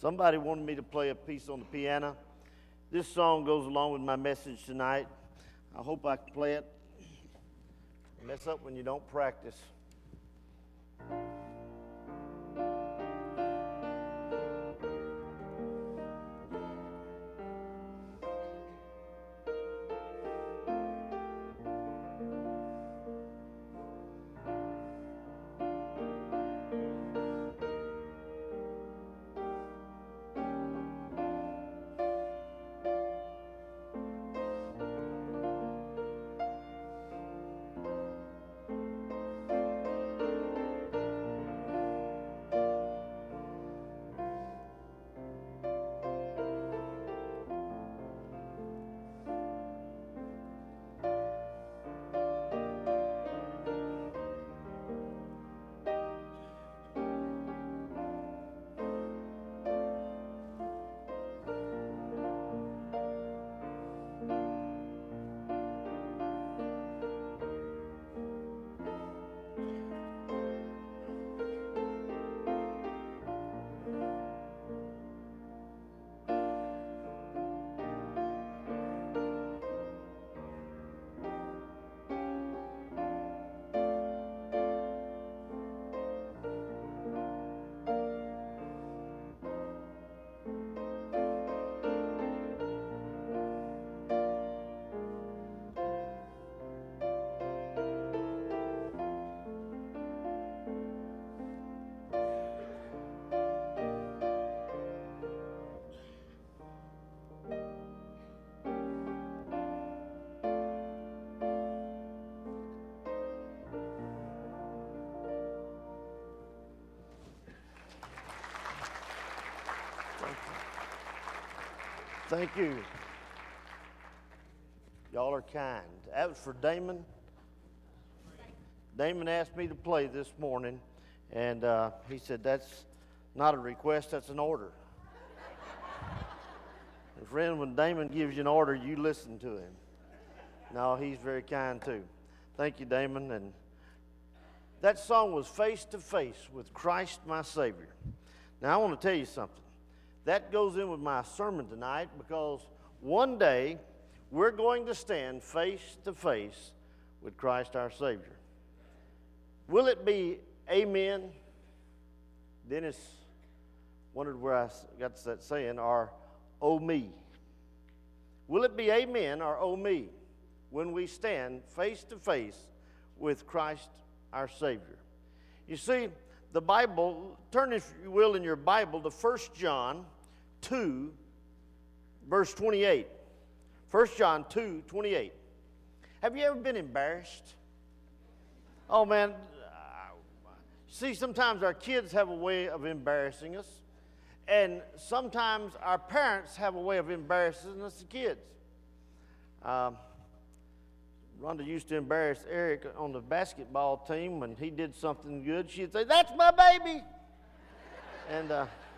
Somebody wanted me to play a piece on the piano. This song goes along with my message tonight. I hope I can play it. Mess up when you don't practice. Thank you. Y'all are kind. That was for Damon. Damon asked me to play this morning, and he said, that's not a request, that's an order. And friend, when Damon gives you an order, you listen to him. No, he's very kind too. Thank you, Damon. And that song was Face to Face with Christ my Savior. Now, I want to tell you something. That goes in with my sermon tonight because one day we're going to stand face to face with Christ our Savior. Will it be amen? Dennis wondered where I got that saying, or oh me. Will it be amen or oh me when we stand face to face with Christ our Savior? You see, the Bible, turn if you will in your Bible to 1 John 2, verse 28. 1 John 2, 28. Have you ever been embarrassed? Oh man, see, sometimes our kids have a way of embarrassing us, and sometimes our parents have a way of embarrassing us, the kids. Rhonda used to embarrass Eric on the basketball team when he did something good. She'd say, "That's my baby." And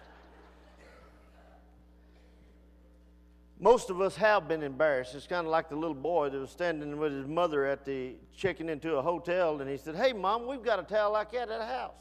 most of us have been embarrassed. It's kind of like the little boy that was standing with his mother at the checking into a hotel, and he said, "Hey, Mom, we've got a towel like that at the house."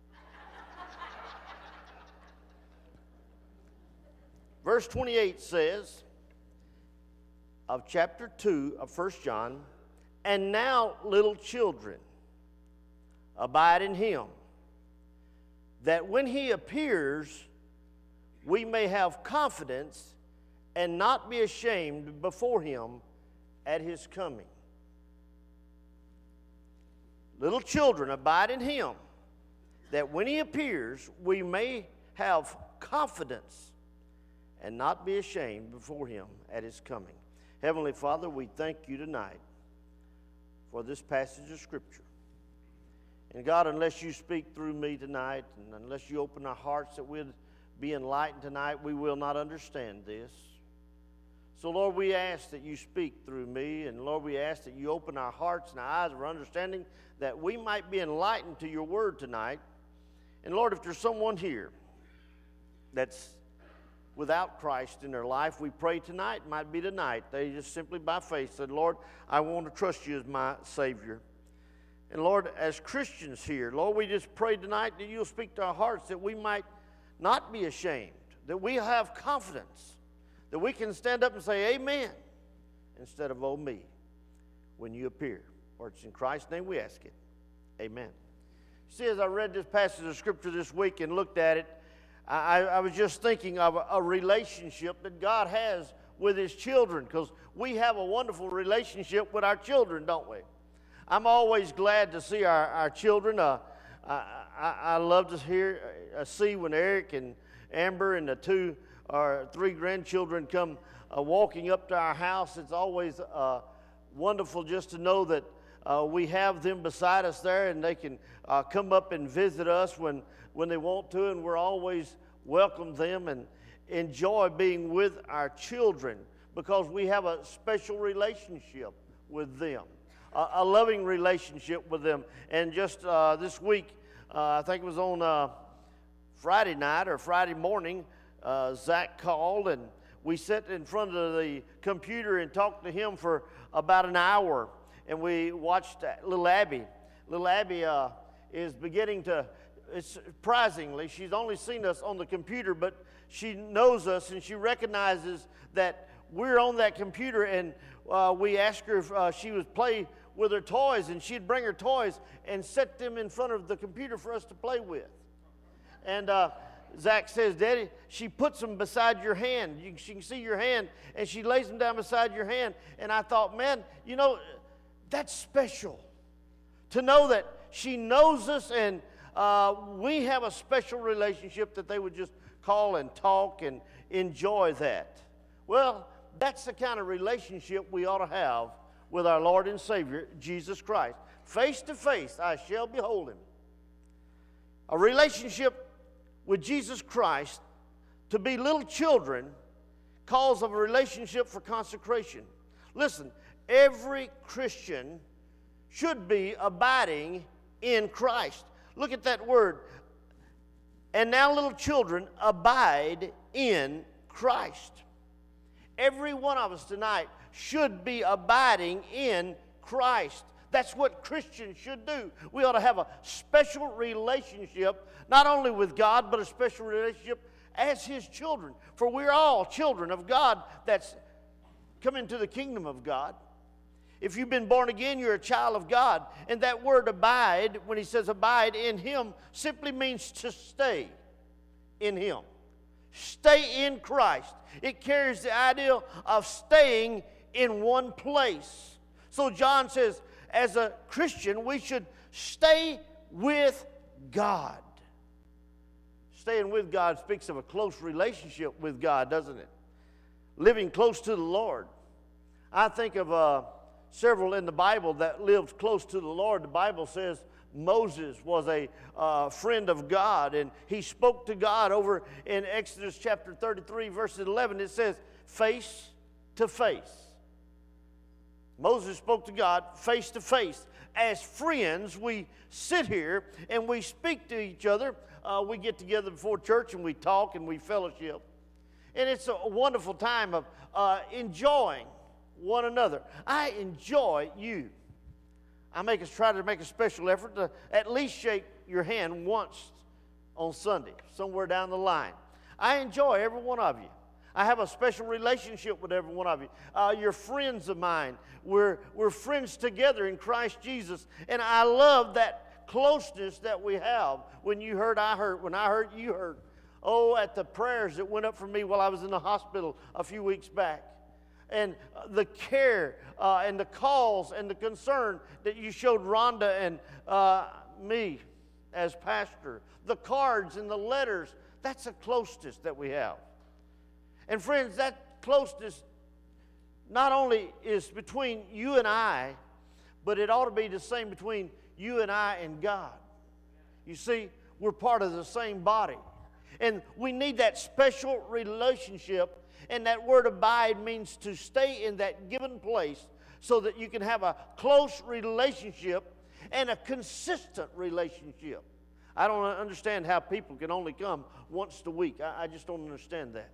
Verse 28 says of chapter 2 of 1 John, "And now, little children, abide in him, that when he appears, we may have confidence and not be ashamed before him at his coming." Little children, abide in him, that when he appears, we may have confidence and not be ashamed before him at his coming. Heavenly Father, we thank you tonight for this passage of Scripture. And God, unless you speak through me tonight, and unless you open our hearts that we'll be enlightened tonight, we will not understand this. So, Lord, we ask that you speak through me, and Lord, we ask that you open our hearts and our eyes of our understanding that we might be enlightened to your word tonight. And Lord, if there's someone here that's without Christ in their life, we pray tonight might be tonight. They just simply by faith said, "Lord, I want to trust you as my Savior." And Lord, as Christians here, Lord, we just pray tonight that you'll speak to our hearts that we might not be ashamed, that we have confidence, that we can stand up and say amen instead of oh me when you appear. For it's in Christ's name we ask it. Amen. See, as I read this passage of Scripture this week and looked at it, I was just thinking of a relationship that God has with His children, because we have a wonderful relationship with our children, don't we? I'm always glad to see our children. I love to see when Eric and Amber and the 2 or 3 grandchildren come walking up to our house. It's always wonderful just to know that we have them beside us there, and they can come up and visit us when they want to, and we're always welcome them and enjoy being with our children because we have a special relationship with them, a loving relationship with them. And just this week, I think it was on Friday night or Friday morning, Zach called, and we sat in front of the computer and talked to him for about an hour, and we watched little Abby. Little Abby is beginning to, surprisingly, she's only seen us on the computer, but she knows us and she recognizes that we're on that computer, and we asked her if she would play with her toys, and she'd bring her toys and set them in front of the computer for us to play with. And Zach says, Daddy, she puts them beside your hand. She can see your hand, and she lays them down beside your hand. And I thought, man, you know, that's special to know that she knows us, and we have a special relationship, that they would just call and talk and enjoy that. Well, that's the kind of relationship we ought to have with our Lord and Savior, Jesus Christ. Face to face, I shall behold Him. A relationship with Jesus Christ, to be little children, calls of a relationship for consecration. Listen, every Christian should be abiding in Christ. Look at that word. And now, little children, abide in Christ. Every one of us tonight should be abiding in Christ. That's what Christians should do. We ought to have a special relationship, not only with God, but a special relationship as His children. For we're all children of God that's come into the kingdom of God. If you've been born again, you're a child of God. And that word abide, when He says abide in Him, simply means to stay in Him. Stay in Christ. It carries the idea of staying in one place. So John says, as a Christian, we should stay with God. Staying with God speaks of a close relationship with God, doesn't it? Living close to the Lord. I think of several in the Bible that lived close to the Lord. The Bible says Moses was a friend of God, and he spoke to God over in Exodus chapter 33, verse 11. It says, face to face. Moses spoke to God face to face. As friends, we sit here and we speak to each other. We get together before church and we talk and we fellowship. And it's a wonderful time of enjoying one another. I enjoy you. Try to make a special effort to at least shake your hand once on Sunday, somewhere down the line. I enjoy every one of you. I have a special relationship with every one of you. You're friends of mine. We're friends together in Christ Jesus. And I love that closeness that we have. When you hurt, I hurt. When I hurt, you hurt. Oh, at the prayers that went up for me while I was in the hospital a few weeks back. And the care and the calls and the concern that you showed Rhonda and me as pastor. The cards and the letters, that's a closeness that we have. And friends, that closeness not only is between you and I, but it ought to be the same between you and I and God. You see, we're part of the same body. And we need that special relationship. And that word abide means to stay in that given place so that you can have a close relationship and a consistent relationship. I don't understand how people can only come once a week. I just don't understand that.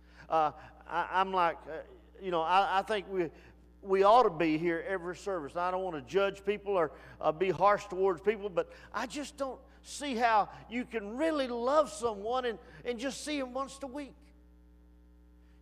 I think we ought to be here every service. I don't want to judge people or be harsh towards people, but I just don't see how you can really love someone and just see them once a week.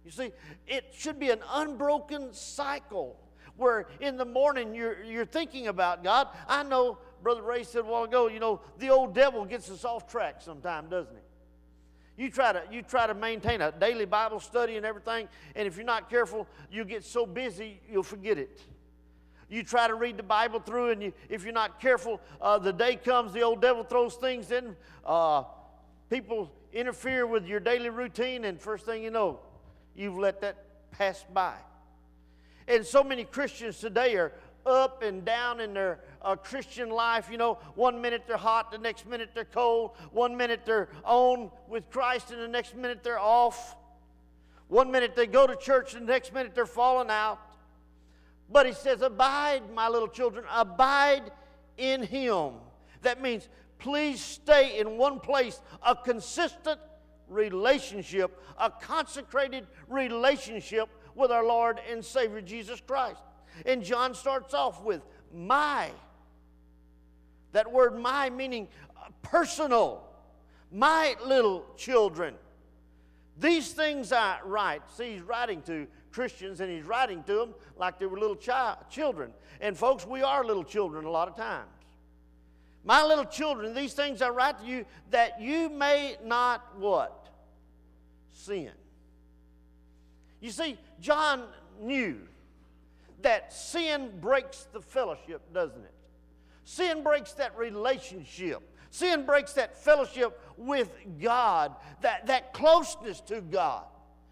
You see, it should be an unbroken cycle where in the morning you're thinking about God. I know Brother Ray said a while ago, you know, the old devil gets us off track sometime, doesn't he? You try to maintain a daily Bible study and everything, and if you're not careful, you get so busy you'll forget it. You try to read the Bible through, and if you're not careful, the day comes, the old devil throws things in. People interfere with your daily routine, and first thing you know, you've let that pass by. And so many Christians today are up and down in their Christian life. You know, one minute they're hot, the next minute they're cold. One minute they're on with Christ, and the next minute they're off. One minute they go to church, and the next minute they're falling out. But he says, abide, my little children, abide in him. That means please stay in one place, a consistent relationship, a consecrated relationship with our Lord and Savior Jesus Christ. And John starts off with my. That word my meaning personal. My little children. These things I write. See, he's writing to Christians, and he's writing to them like they were little children. And folks, we are little children a lot of times. My little children, these things I write to you that you may not what? Sin. You see, John knew that sin breaks the fellowship, doesn't it? Sin breaks that relationship. Sin breaks that fellowship with God, that closeness to God.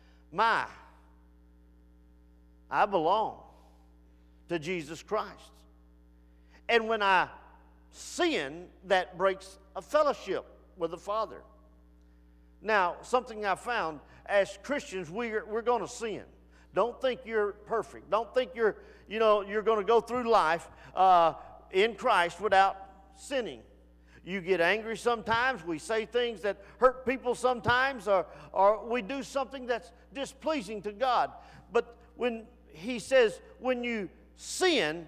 I belong to Jesus Christ. And when I sin, that breaks a fellowship with the Father. Now, something I found, as Christians, we're going to sin. Don't think you're perfect. Don't think you're going to go through life in Christ without sinning. You get angry sometimes. We say things that hurt people sometimes, or we do something that's displeasing to God. But when he says, when you sin,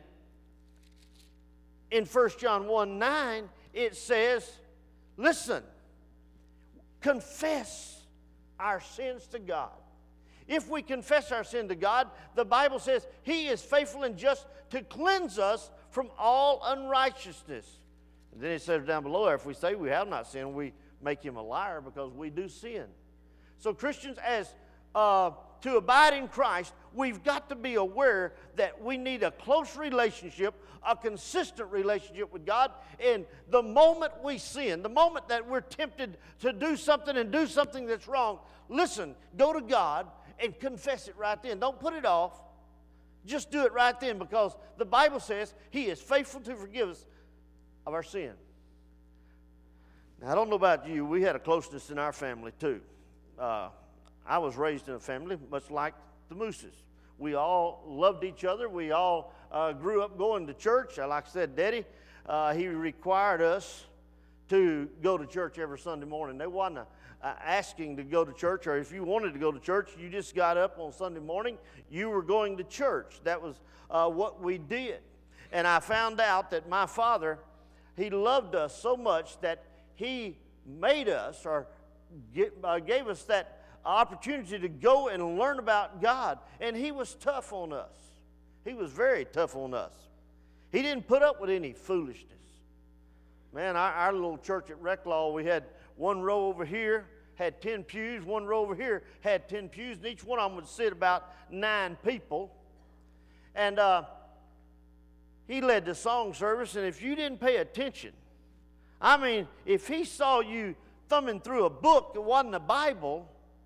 in 1 John 1:9, it says, listen, confess our sins to God. If we confess our sin to God, the Bible says he is faithful and just to cleanse us from all unrighteousness. And then it says down below, if we say we have not sinned, we make him a liar because we do sin. So Christians, as to abide in Christ, we've got to be aware that we need a close relationship, a consistent relationship with God. And the moment we sin, the moment that we're tempted to do something and do something that's wrong, listen, go to God and confess it right then. Don't put it off. Just do it right then, because the Bible says he is faithful to forgive us of our sin. Now, I don't know about you. We had a closeness in our family too. I was raised in a family much like the Mooses. We all loved each other. We all grew up going to church. Like I said, Daddy, he required us to go to church every Sunday morning. They wasn't asking to go to church, or if you wanted to go to church, you just got up on Sunday morning, you were going to church. That was what we did. And I found out that my father, he loved us so much that he made us, or gave us that opportunity to go and learn about God. And he was tough on us. He was very tough on us. He didn't put up with any foolishness. Man, our little church at Reclaw, we had one row over here, had 10 pews. One row over here had 10 pews, and each one of them would sit about 9 people. And he led the song service, and if you didn't pay attention, I mean, if he saw you thumbing through a book that wasn't the Bible,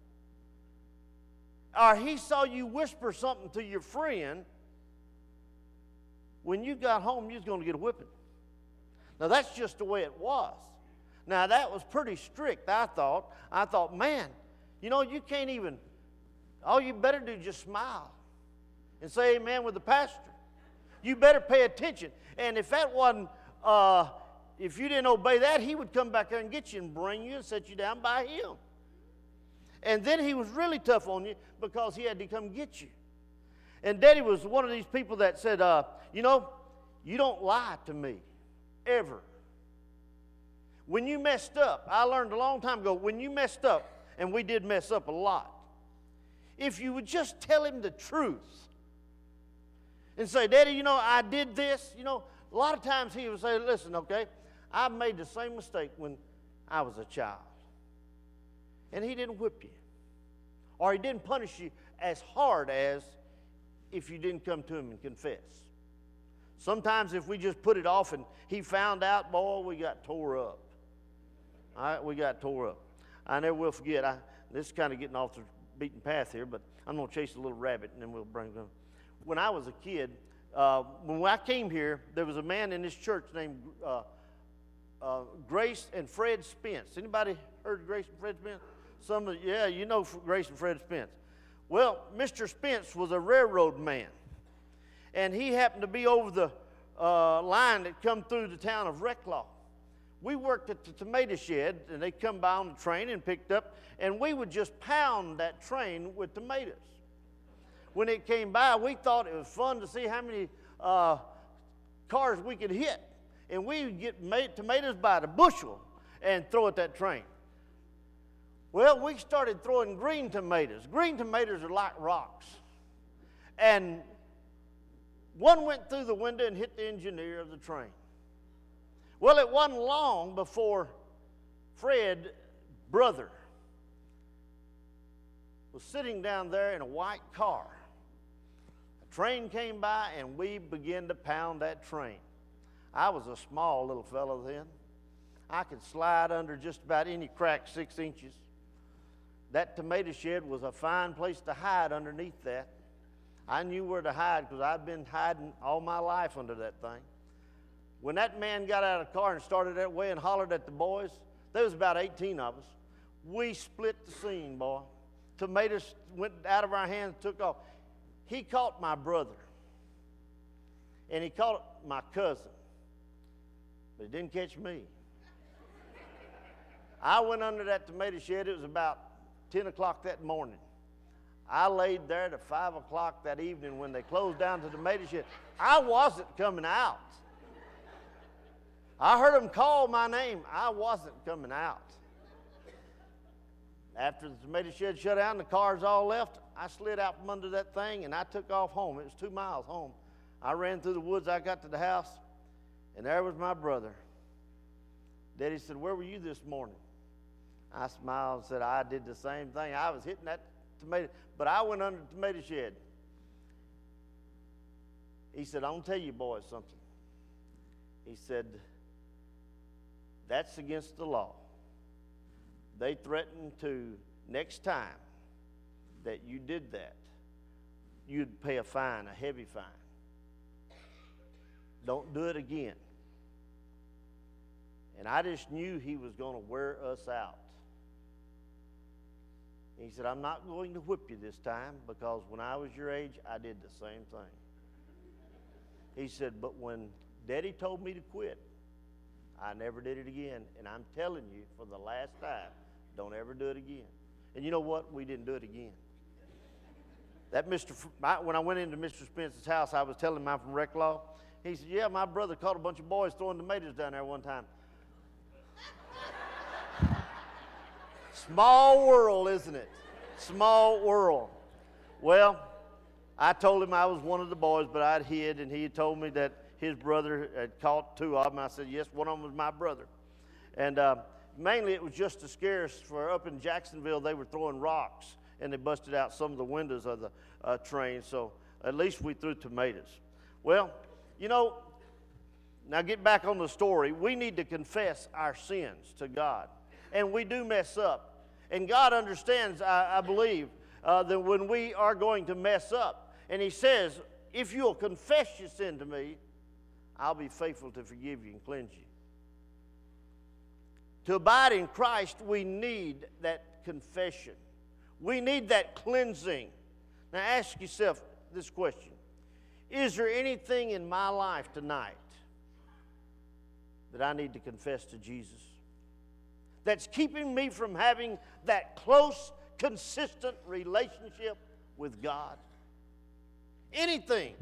or he saw you whisper something to your friend, when you got home, you was going to get a whipping. Now, that's just the way it was. Now, that was pretty strict, I thought. I thought, man, you know, you can't even, all you better do is just smile and say amen with the pastor. You better pay attention. And if that wasn't, if you didn't obey that, he would come back there and get you and bring you and set you down by him. And then he was really tough on you because he had to come get you. And Daddy was one of these people that said, you know, you don't lie to me, ever. When you messed up, I learned a long time ago, when you messed up, and we did mess up a lot, if you would just tell him the truth and say, Daddy, I did this. A lot of times he would say, listen, okay, I made the same mistake when I was a child. And he didn't whip you. Or he didn't punish you as hard as if you didn't come to him and confess. Sometimes if we just put it off and he found out, boy, we got tore up. All right, we got tore up. I never will forget. This is kind of getting off the beaten path here, but I'm going to chase a little rabbit and then we'll bring them. When I was a kid, when I came here, there was a man in this church named Grace and Fred Spence. Anybody heard of Grace and Fred Spence? You know Grace and Fred Spence. Well, Mr. Spence was a railroad man, and he happened to be over the line that come through the town of Reclaw. We worked at the tomato shed, and they come by on the train and picked up, and we would just pound that train with tomatoes. When it came by, we thought it was fun to see how many cars we could hit, and we would get tomatoes by the bushel and throw at that train. Well, we started throwing green tomatoes. Green tomatoes are like rocks. And one went through the window and hit the engineer of the train. Well, it wasn't long before Fred's brother was sitting down there in a white car. A train came by and we began to pound that train. I was a small little fellow then. I could slide under just about any crack 6 inches. That tomato shed was a fine place to hide underneath that. I knew where to hide because I'd been hiding all my life under that thing. When that man got out of the car and started that way and hollered at the boys, there was about 18 of us. We split the scene, boy. Tomatoes went out of our hands, took off. He caught my brother, and he caught my cousin, but he didn't catch me. I went under that tomato shed. It was about 10 o'clock that morning. I laid there to 5 o'clock that evening when they closed down the tomato shed. I wasn't coming out. I heard them call my name. I wasn't coming out. After the tomato shed shut down, the cars all left, I slid out from under that thing and I took off home. It was 2 miles home. I ran through the woods. I got to the house, and there was my brother. Daddy said, "Where were you this morning?" I smiled and said, "I did the same thing. I was hitting that tomato, but I went under the tomato shed." He said, "I'm going to tell you boys something." He said, "That's against the law. They threatened to, next time that you did that, you'd pay a fine, a heavy fine. Don't do it again." And I just knew he was going to wear us out. He said, "I'm not going to whip you this time because when I was your age, I did the same thing." He said, "But when Daddy told me to quit, I never did it again. And I'm telling you for the last time, don't ever do it again." And you know what? We didn't do it again. When I went into Mr. Spence's house, I was telling him I'm from Reclaw. He said, "Yeah, my brother caught a bunch of boys throwing tomatoes down there one time." Small world, isn't it? Small world. Well, I told him I was one of the boys, but I'd hid, and he had told me that his brother had caught 2 of them. I said, "Yes, one of them was my brother." And mainly it was just to scare us, for up in Jacksonville they were throwing rocks, and they busted out some of the windows of the train, so at least we threw tomatoes. Well, now get back on the story. We need to confess our sins to God, and we do mess up. And God understands, I believe, that when we are going to mess up. And he says, "If you'll confess your sin to me, I'll be faithful to forgive you and cleanse you." To abide in Christ, we need that confession. We need that cleansing. Now ask yourself this question. Is there anything in my life tonight that I need to confess to Jesus that's keeping me from having that close, consistent relationship with God? Anything.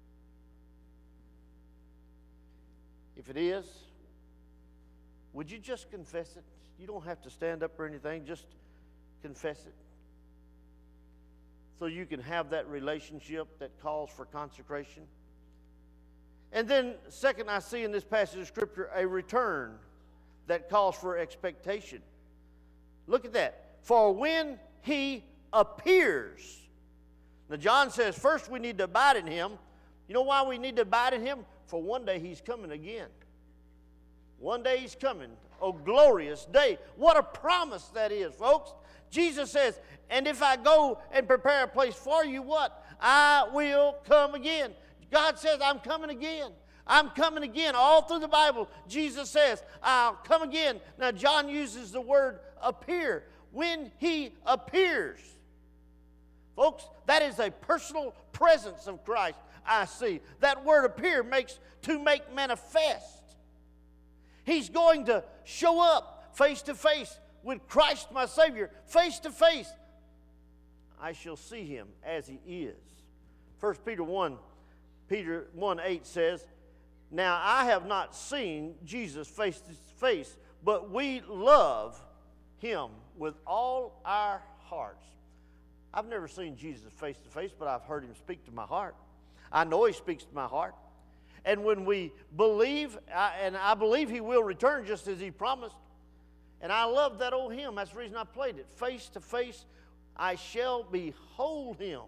If it is, would you just confess it? You don't have to stand up or anything. Just confess it. so you can have that relationship that calls for consecration. And then, second, I see in this passage of Scripture a return that calls for expectation. Look at that. For when he appears. Now, John says, first we need to abide in him. You know why we need to abide in him? For one day he's coming again. One day he's coming. Oh, glorious day. What a promise that is, folks. Jesus says, and if I go and prepare a place for you, what? I will come again. God says, I'm coming again. I'm coming again. All through the Bible, Jesus says, I'll come again. Now, John uses the word appear. When he appears. Folks, that is a personal presence of Christ, I see. That word appear makes to make manifest. He's going to show up face to face with Christ my Savior. Face to face. I shall see him as he is. 1 Peter 1:8 says, now I have not seen Jesus face to face, but we love him with all our hearts. I've never seen Jesus face to face, but I've heard him speak to my heart. I know he speaks to my heart. And when we believe, and I believe he will return just as he promised. And I love that old hymn. That's the reason I played it. Face to face, I shall behold him.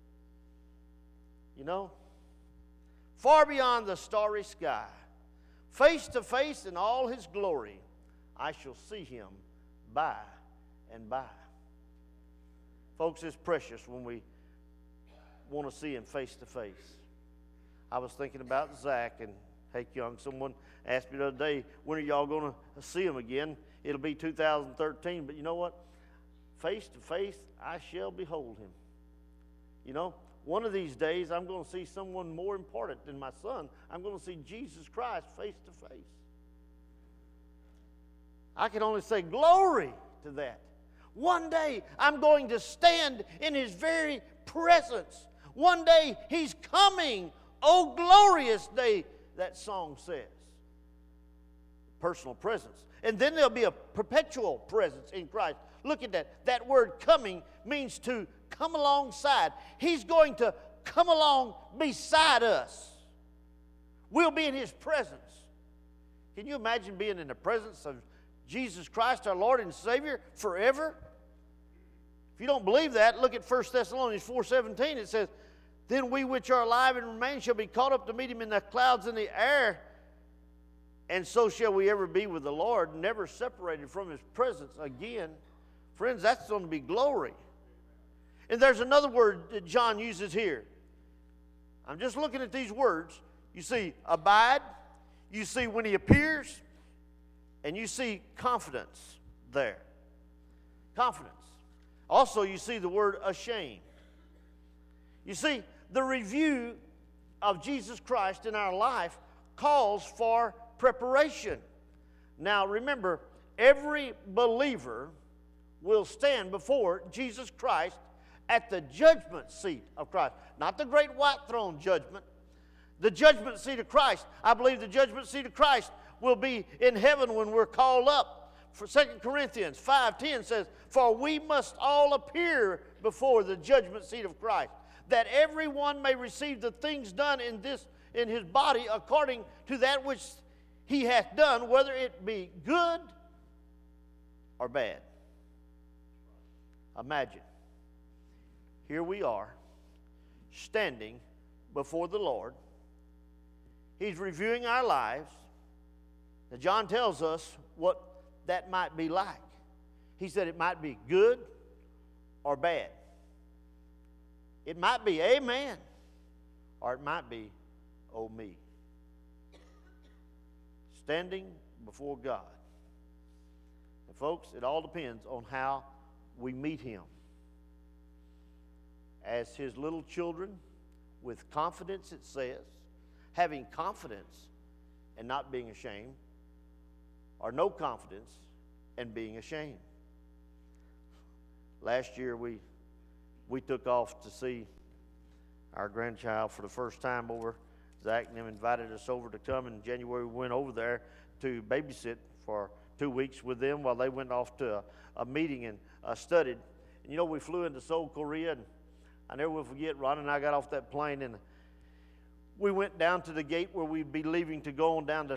You know, far beyond the starry sky, face to face in all his glory, I shall see him by and by. Folks, it's precious when we want to see him face to face. I was thinking about Zach and Hank Young. Someone asked me the other day, when are y'all going to see him again? It'll be 2013. But you know what? Face to face, I shall behold him. You know, one of these days I'm going to see someone more important than my son. I'm going to see Jesus Christ face to face. I can only say glory to that. One day I'm going to stand in his very presence. One day he's coming. Oh, glorious day, that song says. Personal presence. And then there'll be a perpetual presence in Christ. Look at that. That word coming means to come alongside. He's going to come along beside us. We'll be in his presence. Can you imagine being in the presence of Jesus Christ, our Lord and Savior, forever? If you don't believe that, look at 1 Thessalonians 4:17. It says, then we which are alive and remain shall be caught up to meet him in the clouds in the air, and so shall we ever be with the Lord, never separated from his presence again. Friends, that's going to be glory. And there's another word that John uses here. I'm just looking at these words. You see abide, you see when he appears, and you see confidence there. Confidence. Also, you see the word ashamed. You see, the review of Jesus Christ in our life calls for preparation. Now, remember, every believer will stand before Jesus Christ at the judgment seat of Christ. Not the great white throne judgment. The judgment seat of Christ. I believe the judgment seat of Christ will be in heaven when we're called up. For 2 Corinthians 5:10 says, for we must all appear before the judgment seat of Christ, that everyone may receive the things done in his body according to that which he hath done, whether it be good or bad. Imagine, here we are, standing before the Lord. He's reviewing our lives. Now, John tells us what that might be like. He said it might be good or bad. It might be amen, or it might be oh me. Standing before God. And folks, it all depends on how we meet him. As his little children, with confidence, it says, having confidence and not being ashamed, or no confidence and being ashamed. Last year we took off to see our grandchild for the first time over. Zach and them invited us over to come. In January, we went over there to babysit for 2 weeks with them while they went off to a meeting and studied. And you know, we flew into Seoul, Korea, and I never will forget, Ron and I got off that plane, and we went down to the gate where we'd be leaving to go on down to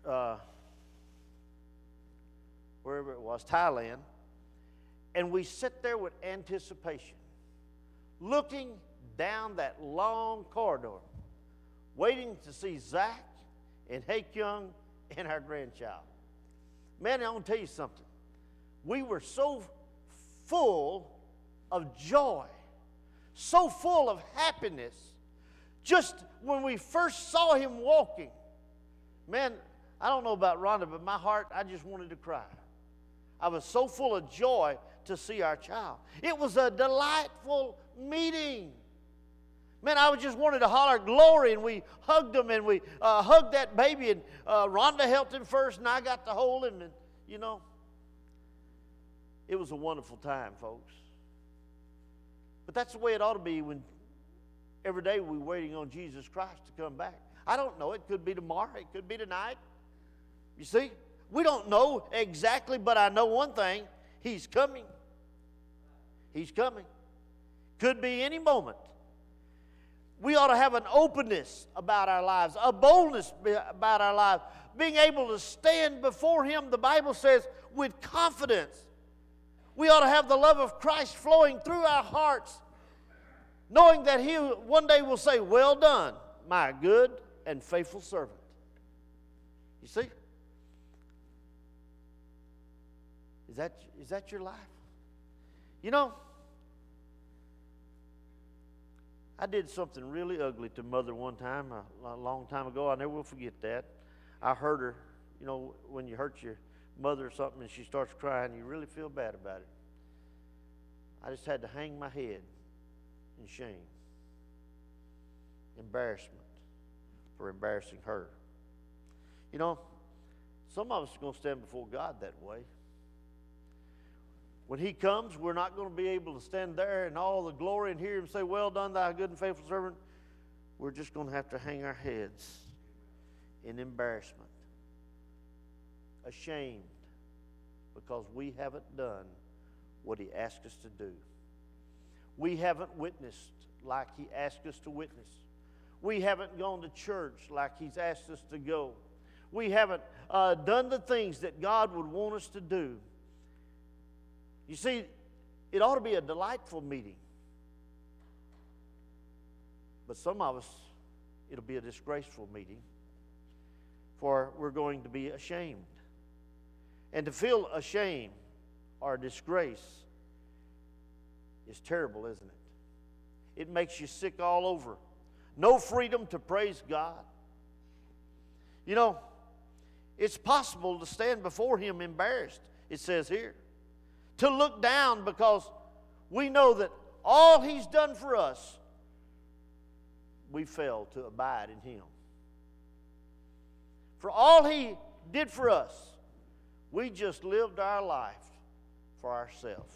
wherever it was, Thailand. And we sit there with anticipation, looking down that long corridor, waiting to see Zach and Hae-Kyung and our grandchild. Man, I want to tell you something. We were so full of joy, so full of happiness, just when we first saw him walking. Man, I don't know about Rhonda, but my heart, I just wanted to cry. I was so full of joy to see our child. It was a delightful meeting. Man, I just wanted to holler glory, and we hugged him, and we hugged that baby, and Rhonda helped him first, and I got to hold him, and, you know, it was a wonderful time, folks. But that's the way it ought to be when every day we're waiting on Jesus Christ to come back. I don't know. It could be tomorrow. It could be tonight. You see? We don't know exactly, but I know one thing. He's coming. He's coming. Could be any moment. We ought to have an openness about our lives, a boldness about our lives, being able to stand before Him, the Bible says, with confidence. We ought to have the love of Christ flowing through our hearts, knowing that He one day will say, "Well done, my good and faithful servant." You see? Is that your life? You know, I did something really ugly to Mother one time, a long time ago. I never will forget that. I hurt her. You know, when you hurt your mother or something and she starts crying, you really feel bad about it. I just had to hang my head in shame, embarrassment for embarrassing her. You know, some of us are going to stand before God that way. When He comes, we're not going to be able to stand there in all the glory and hear Him say, "Well done, thy good and faithful servant." We're just going to have to hang our heads in embarrassment, ashamed, because we haven't done what He asked us to do. We haven't witnessed like He asked us to witness. We haven't gone to church like He's asked us to go. We haven't done the things that God would want us to do. You see, it ought to be a delightful meeting. But some of us, it'll be a disgraceful meeting, for we're going to be ashamed. And to feel ashamed or disgrace is terrible, isn't it? It makes you sick all over. No freedom to praise God. You know, it's possible to stand before Him embarrassed, it says here. To look down because we know that all He's done for us, we failed to abide in Him. For all He did for us, we just lived our life for ourselves.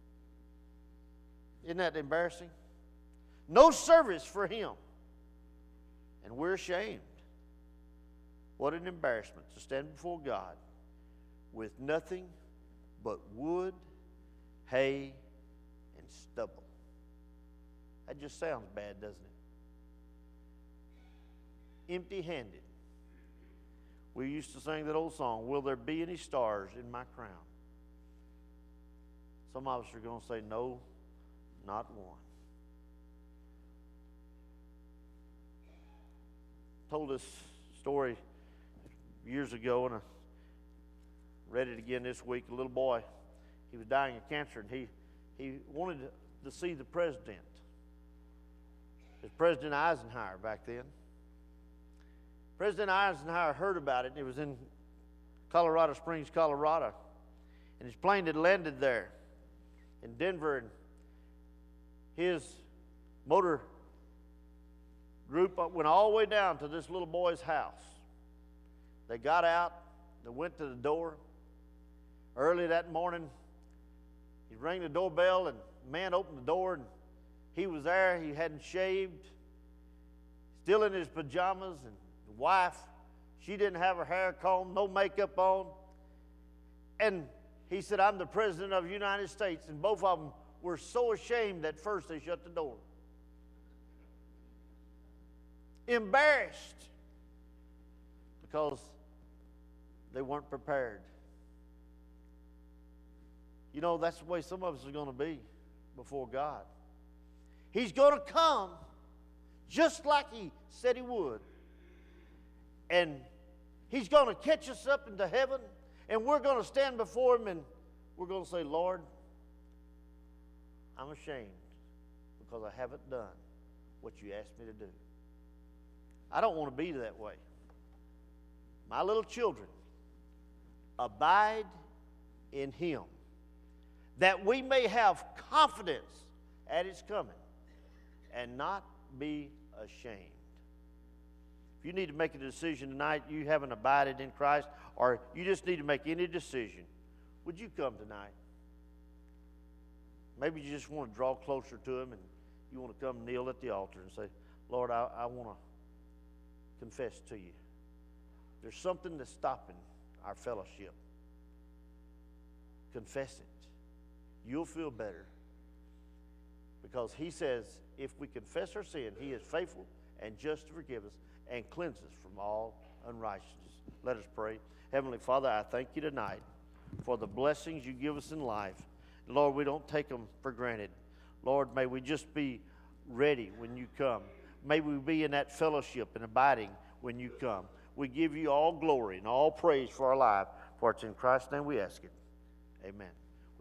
Isn't that embarrassing? No service for Him. And we're ashamed. What an embarrassment to stand before God with nothing but wood, hay, and stubble. That just sounds bad, doesn't it? Empty-handed. We used to sing that old song, "Will there be any stars in my crown?" Some of us are going to say, "No, not one." Told this story years ago, and I read it again this week. A little boy, he was dying of cancer, and he wanted to see the president. It was President Eisenhower back then. President Eisenhower heard about it, and it was in Colorado Springs, Colorado. And his plane had landed there in Denver, and his motor group went all the way down to this little boy's house. They got out, they went to the door. Early that morning, he rang the doorbell, and the man opened the door, and he was there. He hadn't shaved, still in his pajamas, and the wife, she didn't have her hair combed, no makeup on. And he said, "I'm the President of the United States." And both of them were so ashamed at first they shut the door. Embarrassed because they weren't prepared. You know, that's the way some of us are going to be before God. He's going to come just like He said He would. And He's going to catch us up into heaven, and we're going to stand before Him, and we're going to say, Lord, I'm ashamed because I haven't done what You asked me to do. I don't want to be that way. My little children, abide in Him, that we may have confidence at His coming and not be ashamed. If you need to make a decision tonight, you haven't abided in Christ, or you just need to make any decision, would you come tonight? Maybe you just want to draw closer to Him and you want to come kneel at the altar and say, Lord, I want to confess to You. There's something that's stopping our fellowship. Confess it. You'll feel better. Because He says if we confess our sin, He is faithful and just to forgive us and cleanse us from all unrighteousness. Let us pray. Heavenly Father, I thank You tonight for the blessings You give us in life. Lord, we don't take them for granted. Lord, may we just be ready when You come. May we be in that fellowship and abiding when You come. We give You all glory and all praise for our life, for it's in Christ's name we ask it. Amen.